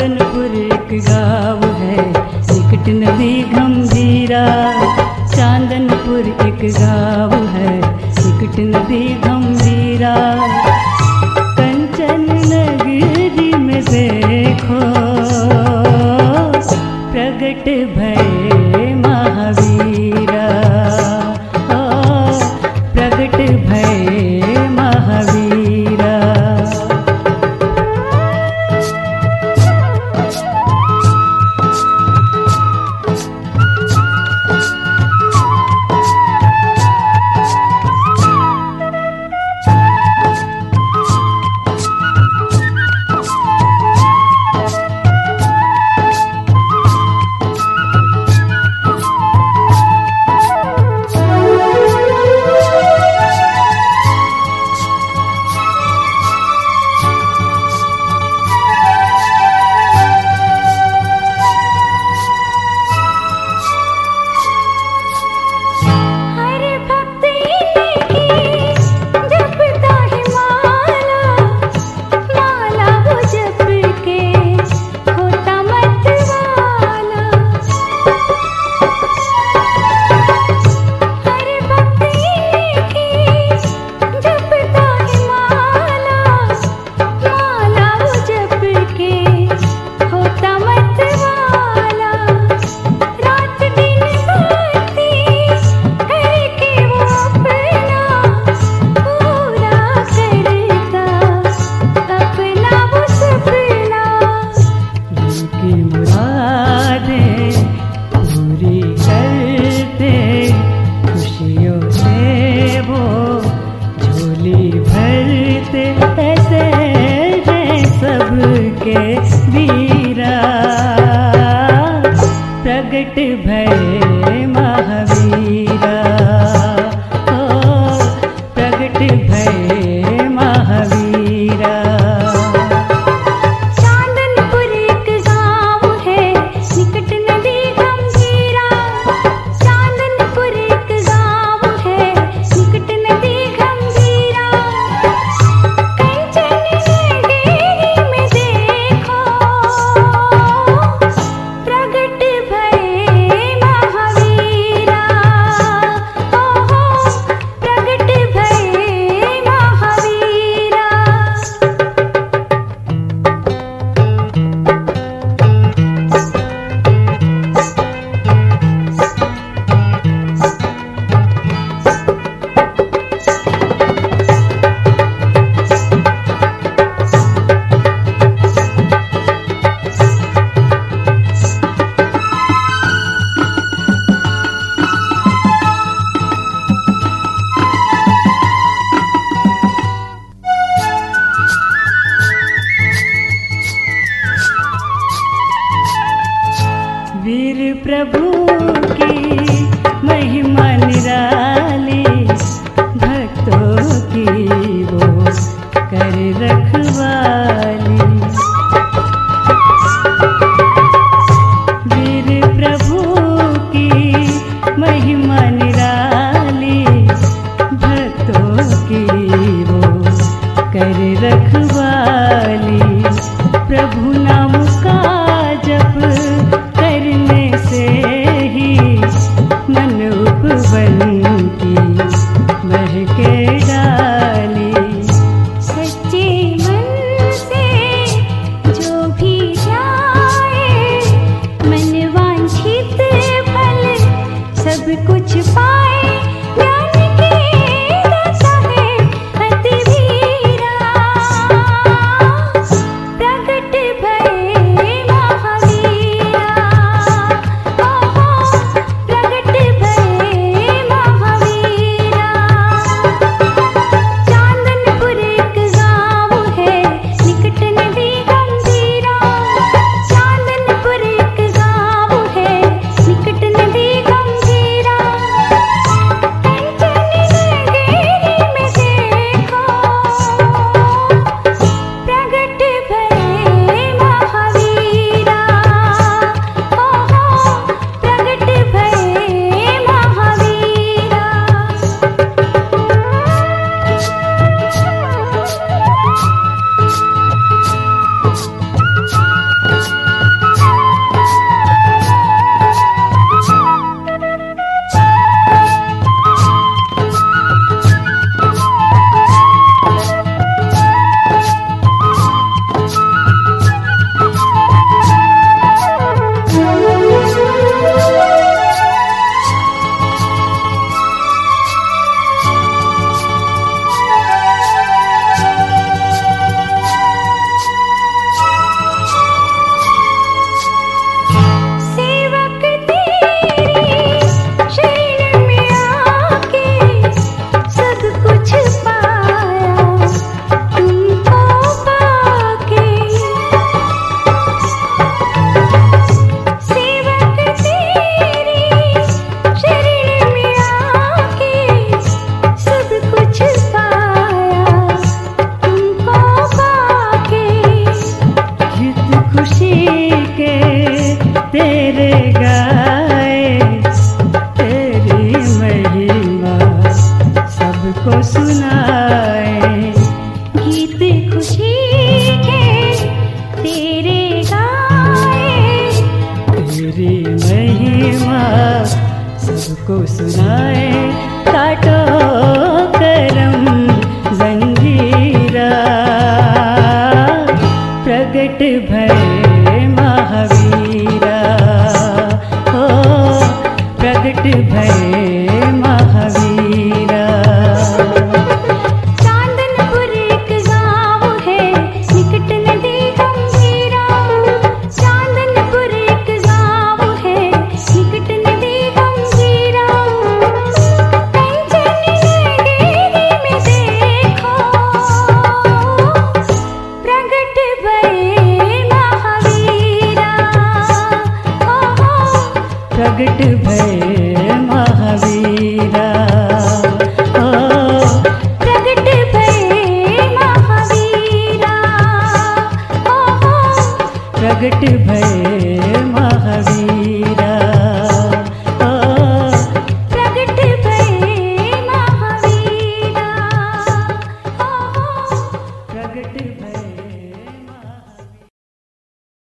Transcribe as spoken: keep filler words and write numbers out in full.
चांदनपुर एक गाँव है, निकट नदी गंभीरा। चांदनपुर एक गाँव है, निकट नदी गंभीरा। कंचन नगरी में देखो, प्रगट भय महावीरा। ओ प्रगट भय महावीरा। वीरा प्रगट भय महावीरा। ओ प्रगट भय महावीरा। चांदनपुर एक गाँव है, निकट नदी गंभीरा। चांदनपुर एक गाँव है, निकट नदी गंभीरा। कंचन नगरी में देखो, प्रगट भय महावीरा। ओहो प्रगट भय महावीरा। वीर प्रभु की महिमा निराली, भक्तों की वो कर रखवाली। वीर प्रभु की महिमा निराली, भक्तों की वो कर रखवाली। प्रभु नाम का जप करने से ही मन उपवन की महके डाली। सच्चे मन से जो भी जाए, मन वांछित फल सब कुछ पाए। ज्ञान के दाता है अति वीरा, प्रगट भय महावीरा। ओहो प्रगट भय महावीरा। चांदनपुर एक गाँव है, निकट नदी गंभीरा। चांदनपुर एक गाँव है, निकट नदी गंभीरा। सुनाए काटो करम जंजीरा। प्रगट भये महावीरा, हो प्रगट भये महावीरा। चांदनपुर एक गाँव है, निकट नदी गंभीरा। चांदनपुर एक गाँव है, निकट नदी गंभीरा। कंचन नगरी में देखो, प्रगट भये महावीरा। हो हो प्रगट भये महावीरा, हो प्रगट भये महावीरा। हो हो प्रगट भये महावीरा।